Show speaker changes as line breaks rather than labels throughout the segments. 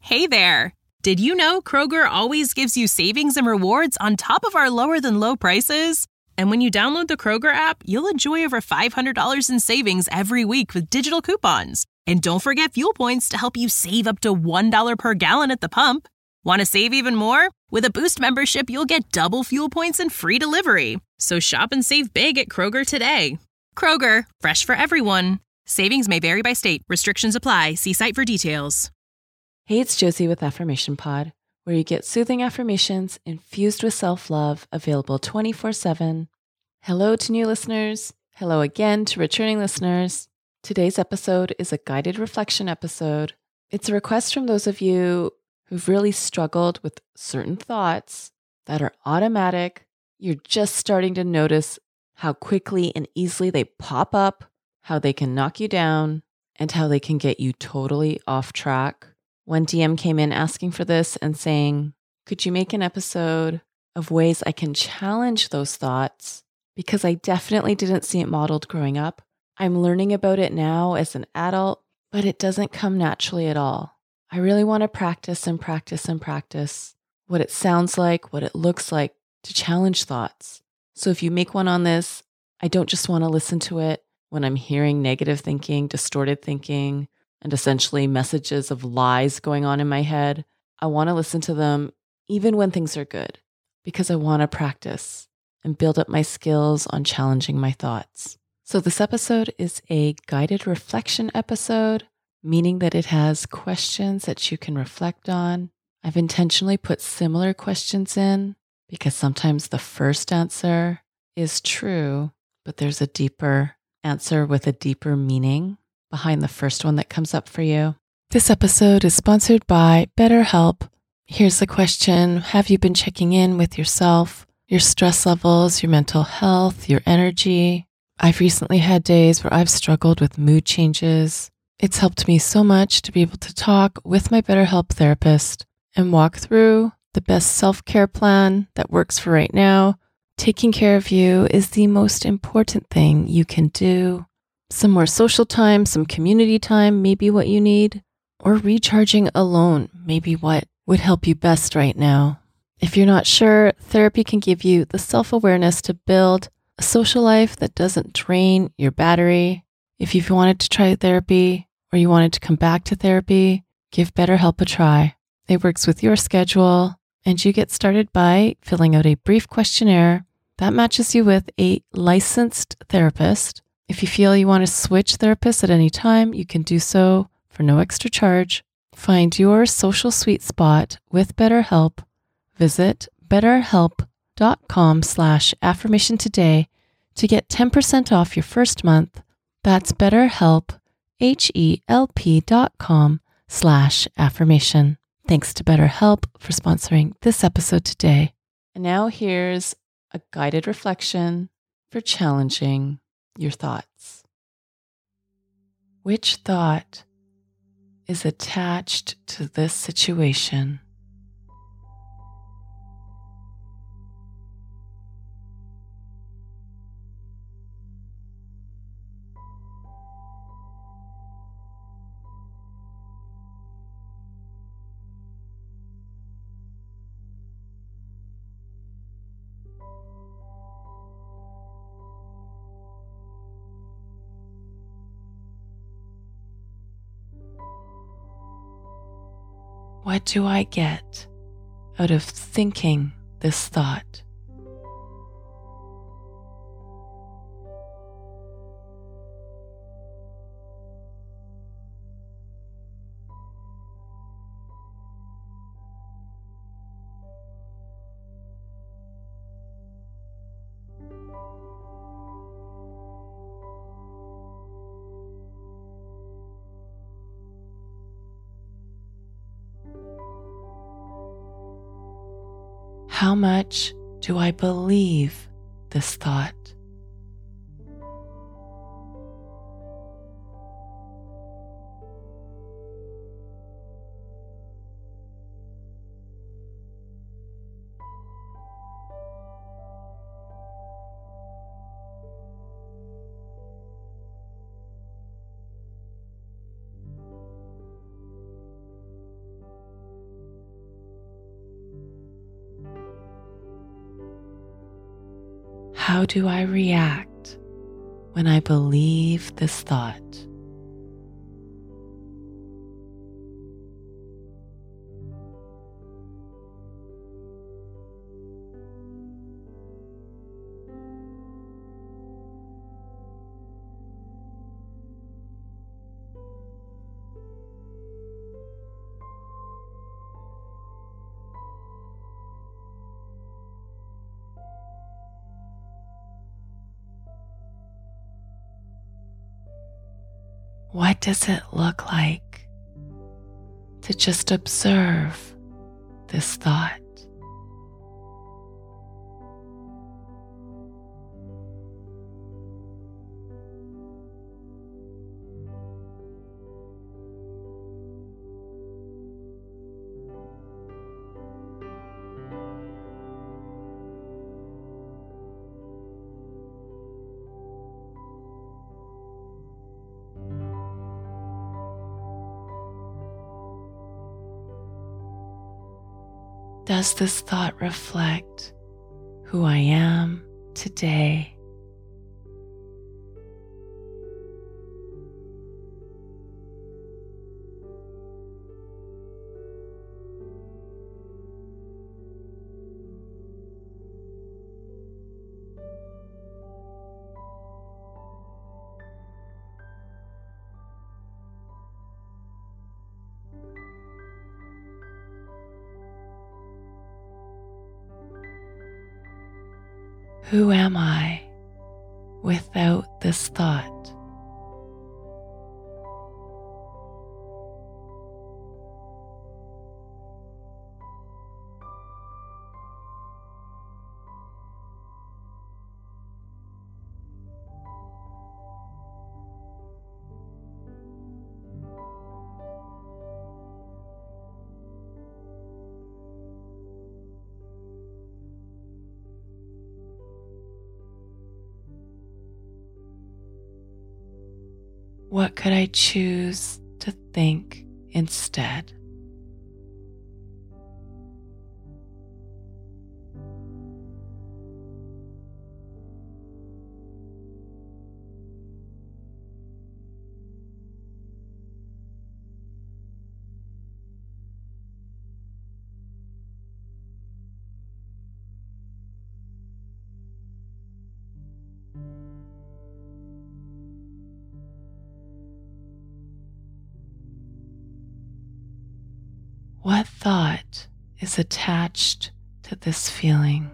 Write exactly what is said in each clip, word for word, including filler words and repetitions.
Hey there! Did you know Kroger always gives you savings and rewards on top of our lower than low prices? And when you download the Kroger app, you'll enjoy over five hundred dollars in savings every week with digital coupons. And don't forget fuel points to help you save up to one dollar per gallon at the pump. Want to save even more? With a Boost membership, you'll get double fuel points and free delivery. So shop and save big at Kroger today. Kroger, fresh for everyone. Savings may vary by state. Restrictions apply. See site for details.
Hey, it's Josie with Affirmation Pod, where you get soothing affirmations infused with self-love, available twenty-four seven. Hello to new listeners. Hello again to returning listeners. Today's episode is a guided reflection episode. It's a request from those of you who've really struggled with certain thoughts that are automatic. You're just starting to notice how quickly and easily they pop up, how they can knock you down, and how they can get you totally off track. One D M came in asking for this and saying, could you make an episode of ways I can challenge those thoughts? Because I definitely didn't see it modeled growing up. I'm learning about it now as an adult, but it doesn't come naturally at all. I really want to practice and practice and practice what it sounds like, what it looks like to challenge thoughts. So if you make one on this, I don't just want to listen to it when I'm hearing negative thinking, distorted thinking, and essentially messages of lies going on in my head. I want to listen to them even when things are good, because I want to practice and build up my skills on challenging my thoughts. So this episode is a guided reflection episode, meaning that it has questions that you can reflect on. I've intentionally put similar questions in because sometimes the first answer is true, but there's a deeper answer with a deeper meaning behind the first one that comes up for you. This episode is sponsored by BetterHelp. Here's the question. Have you been checking in with yourself, your stress levels, your mental health, your energy? I've recently had days where I've struggled with mood changes. It's helped me so much to be able to talk with my BetterHelp therapist and walk through the best self-care plan that works for right now. Taking care of you is the most important thing you can do. Some more social time, some community time may be what you need, or recharging alone may be what would help you best right now. If you're not sure, therapy can give you the self-awareness to build a social life that doesn't drain your battery. If you've wanted to try therapy or you wanted to come back to therapy, give BetterHelp a try. It works with your schedule, and you get started by filling out a brief questionnaire that matches you with a licensed therapist. If you feel you want to switch therapists at any time, you can do so for no extra charge. Find your social sweet spot with BetterHelp. Visit betterhelp.com slash affirmation today to get ten percent off your first month. That's BetterHelp, H-E-L-P dot com slash affirmation. Thanks to BetterHelp for sponsoring this episode today. And now here's a guided reflection for challenging your thoughts. Which thought is attached to this situation? What do I get out of thinking this thought? How much do I believe this thought? How do I react when I believe this thought? What does it look like to just observe this thought? Does this thought reflect who I am today? Who am I without this thought? What could I choose to think instead? What thought is attached to this feeling?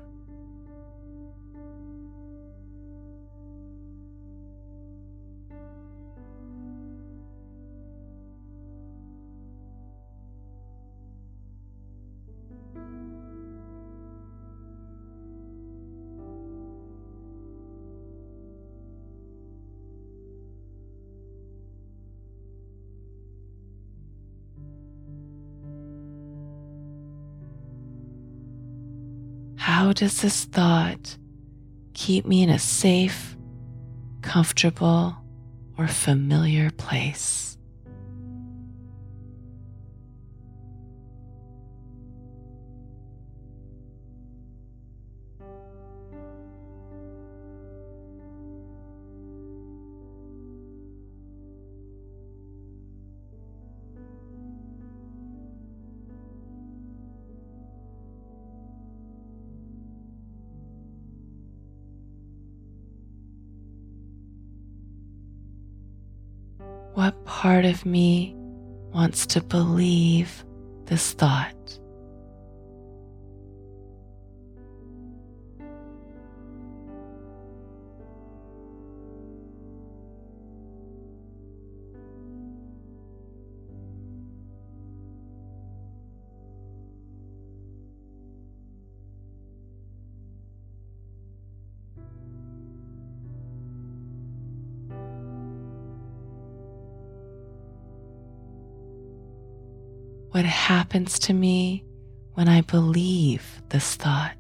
How does this thought keep me in a safe, comfortable, or familiar place? What part of me wants to believe this thought? What happens to me when I believe this thought?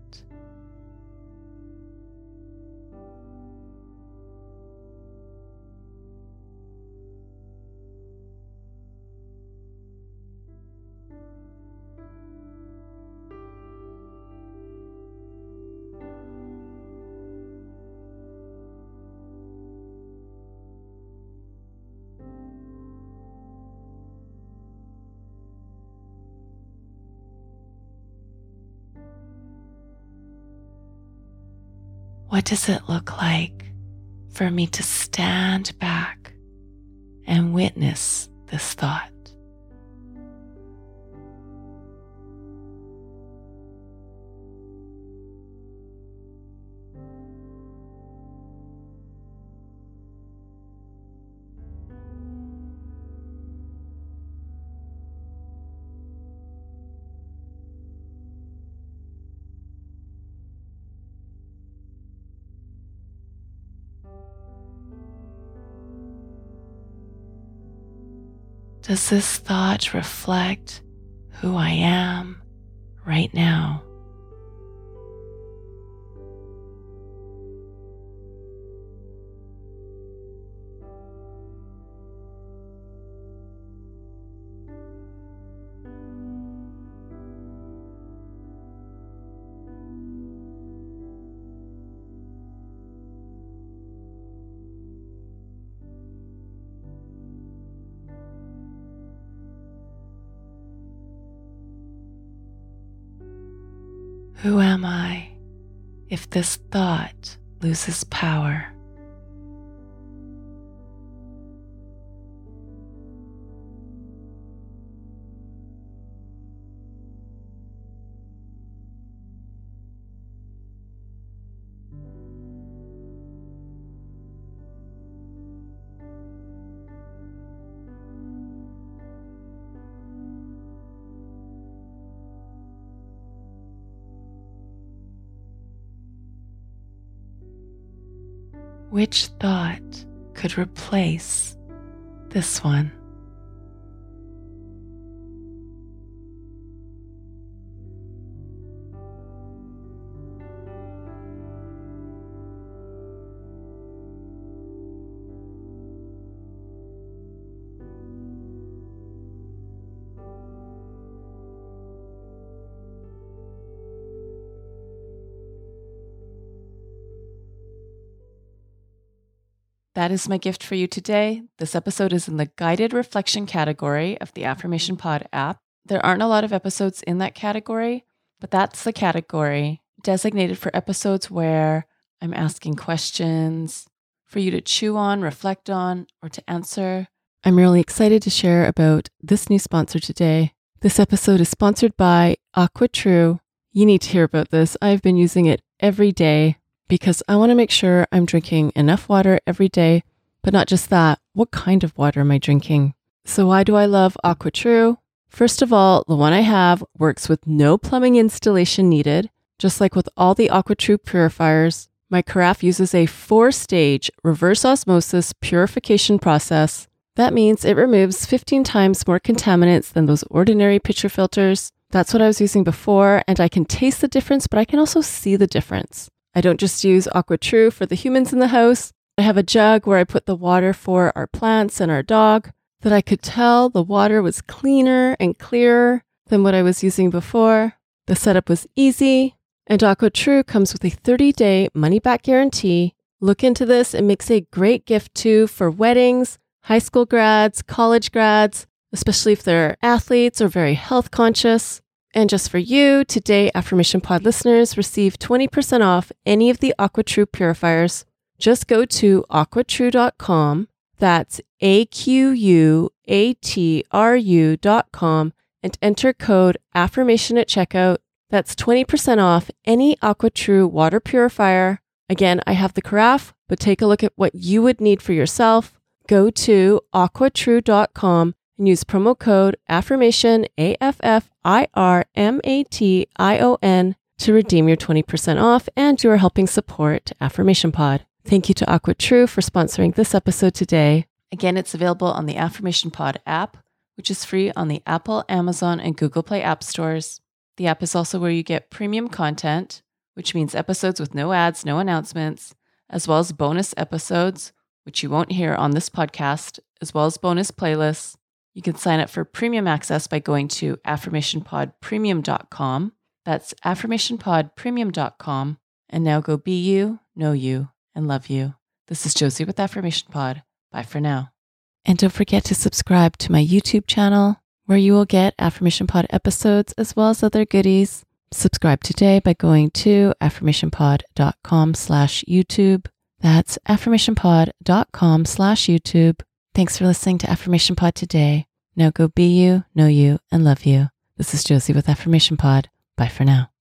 What does it look like for me to stand back and witness this thought? Does this thought reflect who I am right now? Who am I if this thought loses power? Which thought could replace this one? That is my gift for you today. This episode is in the guided reflection category of the Affirmation Pod app. There aren't a lot of episodes in that category, but that's the category designated for episodes where I'm asking questions for you to chew on, reflect on, or to answer. I'm really excited to share about this new sponsor today. This episode is sponsored by AquaTrue. You need to hear about this. I've been using it every day, because I want to make sure I'm drinking enough water every day, but not just that, what kind of water am I drinking? So why do I love AquaTrue? First of all, the one I have works with no plumbing installation needed. Just like with all the AquaTrue purifiers, my carafe uses a four-stage reverse osmosis purification process. That means it removes fifteen times more contaminants than those ordinary pitcher filters. That's what I was using before, and I can taste the difference, but I can also see the difference. I don't just use AquaTrue for the humans in the house. I have a jug where I put the water for our plants and our dog, that I could tell the water was cleaner and clearer than what I was using before. The setup was easy, and AquaTrue comes with a thirty-day money-back guarantee. Look into this. It makes a great gift too for weddings, high school grads, college grads, especially if they're athletes or very health conscious. And just for you, today Affirmation Pod listeners receive twenty percent off any of the AquaTrue purifiers. Just go to aqua true dot com, that's A Q U A T R U dot com, and enter code AFFIRMATION at checkout. That's twenty percent off any AquaTrue water purifier. Again, I have the carafe, but take a look at what you would need for yourself. Go to aqua true dot com and use promo code AFFIRMATION, A F F I R M A T I O N, to redeem your twenty percent off, and you are helping support Affirmation Pod. Thank you to AquaTrue for sponsoring this episode today. Again, it's available on the Affirmation Pod app, which is free on the Apple, Amazon, and Google Play app stores. The app is also where you get premium content, which means episodes with no ads, no announcements, as well as bonus episodes, which you won't hear on this podcast, as well as bonus playlists. You can sign up for premium access by going to affirmation pod premium dot com. That's affirmation pod premium dot com. And now go be you, know you, and love you. This is Josie with Affirmation Pod. Bye for now. And don't forget to subscribe to my YouTube channel, where you will get Affirmation Pod episodes as well as other goodies. Subscribe today by going to affirmationpod.com slash YouTube. That's affirmationpod.com slash YouTube. Thanks for listening to Affirmation Pod today. Now go be you, know you, and love you. This is Josie with Affirmation Pod. Bye for now.